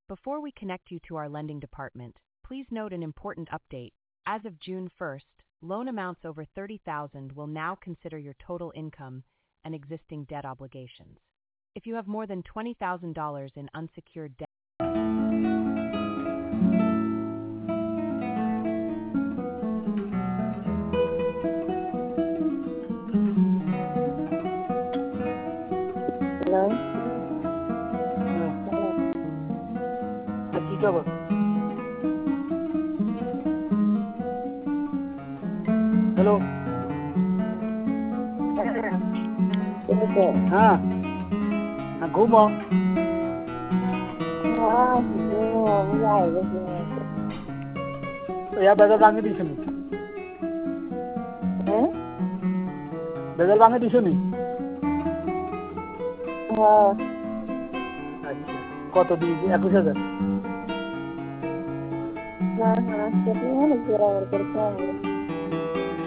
Before we connect you to our lending department, please note an important update. As of June 1st, loan amounts over $30,000 will now consider your total income and existing debt obligations. If you have more than $20,000 in unsecured debt, Hello? Hello. Hello. हाँ हाँ घूमो या बदल बांगे दिसुनी बदल बांगे दिसुनी अच्छा কত দিয়েছে 21000 না না সেটা হলো জোড়া করে